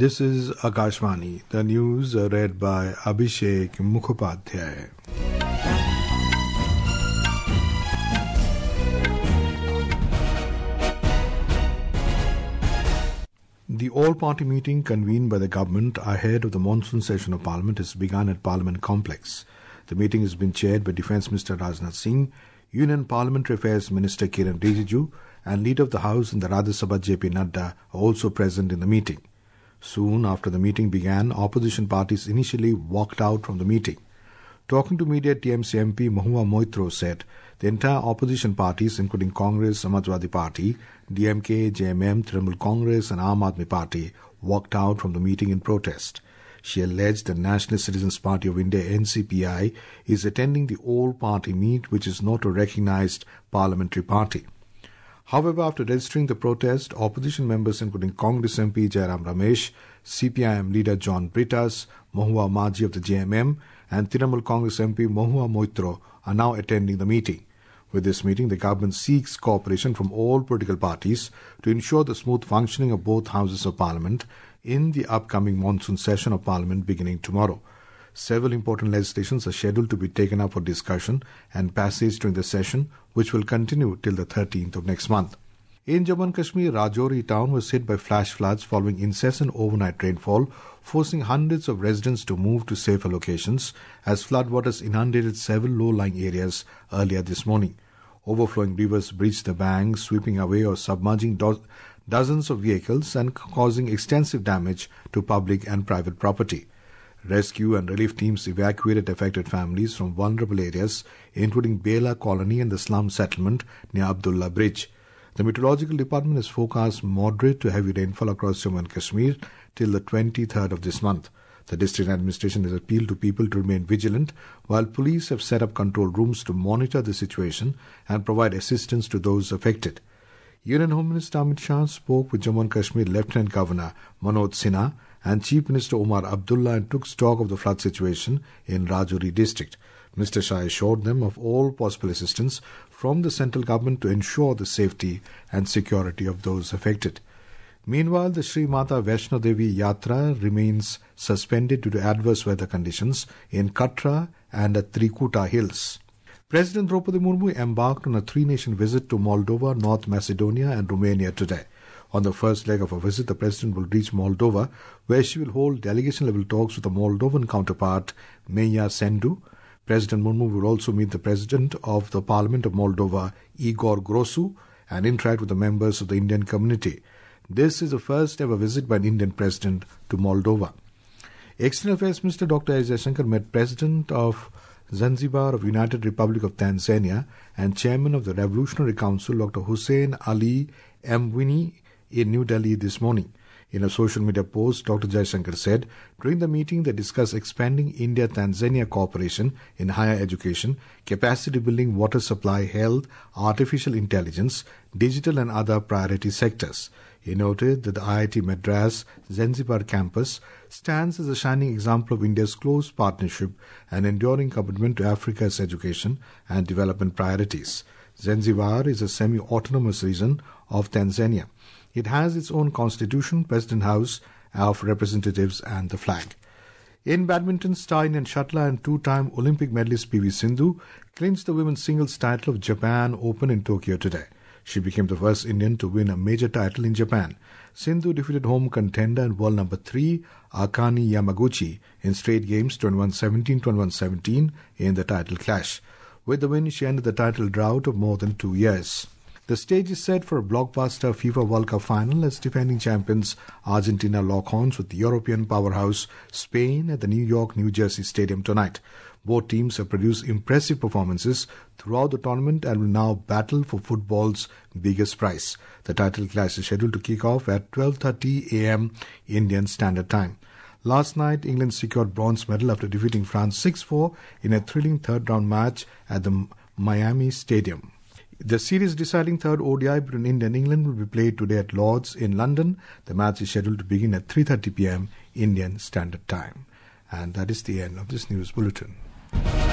This is Akashvani. The news read by Abhishek Mukhopadhyay. The all-party meeting convened by the government ahead of the monsoon session of Parliament has begun at Parliament Complex. The meeting has been chaired by Defence Minister Rajnath Singh, Union Parliamentary Affairs Minister Kiran Rijiju, and Leader of the House in the Rajya Sabha J.P. Nadda are also present in the meeting. Soon after the meeting began, opposition parties initially walked out from the meeting. Talking to media, TMC MP Mahua Moitro said the entire opposition parties, including Congress, Samajwadi Party, DMK, JMM, Trinamool Congress and Aam Aadmi Party, walked out from the meeting in protest. She alleged the Nationalist Citizens Party of India NCPI is attending the all-party meet, which is not a recognized parliamentary party. However, after registering the protest, opposition members including Congress MP Jairam Ramesh, CPIM leader John Britas, Mahua Maji of the JMM and Trinamool Congress MP Mahua Moitro are now attending the meeting. With this meeting, the government seeks cooperation from all political parties to ensure the smooth functioning of both houses of Parliament in the upcoming monsoon session of Parliament beginning tomorrow. Several important legislations are scheduled to be taken up for discussion and passage during the session, which will continue till the 13th of next month. In Jammu and Kashmir, Rajouri town was hit by flash floods following incessant overnight rainfall, forcing hundreds of residents to move to safer locations as floodwaters inundated several low-lying areas earlier this morning. Overflowing rivers breached the banks, sweeping away or submerging dozens of vehicles and causing extensive damage to public and private property. Rescue and relief teams evacuated affected families from vulnerable areas, including Bela Colony and the slum settlement near Abdullah Bridge. The Meteorological Department has forecast moderate to heavy rainfall across Jammu and Kashmir till the 23rd of this month. The district administration has appealed to people to remain vigilant, while police have set up control rooms to monitor the situation and provide assistance to those affected. Union Home Minister Amit Shah spoke with Jammu and Kashmir Lieutenant Governor Manoj Sinha and Chief Minister Umar Abdullah and took stock of the flood situation in Rajouri district. Mr. Shah assured them of all possible assistance from the central government to ensure the safety and security of those affected. Meanwhile, the Sri Mata Vaishno Devi Yatra remains suspended due to adverse weather conditions in Katra and at Trikuta Hills. President Draupadi Murmu embarked on a three-nation visit to Moldova, North Macedonia and Romania today. On the first leg of her visit, the President will reach Moldova, where she will hold delegation-level talks with the Moldovan counterpart, Meia Sandu. President Murmu will also meet the President of the Parliament of Moldova, Igor Grosu, and interact with the members of the Indian community. This is the first-ever visit by an Indian President to Moldova. External Affairs Minister Dr. S. Jaishankar met President of Zanzibar of United Republic of Tanzania and Chairman of the Revolutionary Council, Dr. Hussein Ali Mwinyi, in New Delhi this morning. In a social media post, Dr. Jaishankar said, during the meeting they discussed expanding India-Tanzania cooperation in higher education, capacity building, water supply, health, artificial intelligence, digital and other priority sectors. He noted that the IIT Madras Zanzibar campus stands as a shining example of India's close partnership and enduring commitment to Africa's education and development priorities. Zanzibar is a semi-autonomous region of Tanzania. It has its own constitution, President House of Representatives and the flag. In badminton, star Indian shuttler and two-time Olympic medalist P.V. Sindhu clinched the women's singles title of Japan Open in Tokyo today. She became the first Indian to win a major title in Japan. Sindhu defeated home contender and world number 3 Akane Yamaguchi in straight games 21-17, 21-17 in the title clash. With the win, she ended the title drought of more than 2 years. The stage is set for a blockbuster FIFA World Cup final as defending champions Argentina lock horns with the European powerhouse Spain at the New York, New Jersey Stadium tonight. Both teams have produced impressive performances throughout the tournament and will now battle for football's biggest prize. The title clash is scheduled to kick off at 12:30 a.m. Indian Standard Time. Last night, England secured bronze medal after defeating France 6-4 in a thrilling third-round match at the Miami Stadium. The series deciding third ODI between India and England will be played today at Lord's in London. The match is scheduled to begin at 3:30 p.m. Indian Standard Time. And that is the end of this news bulletin.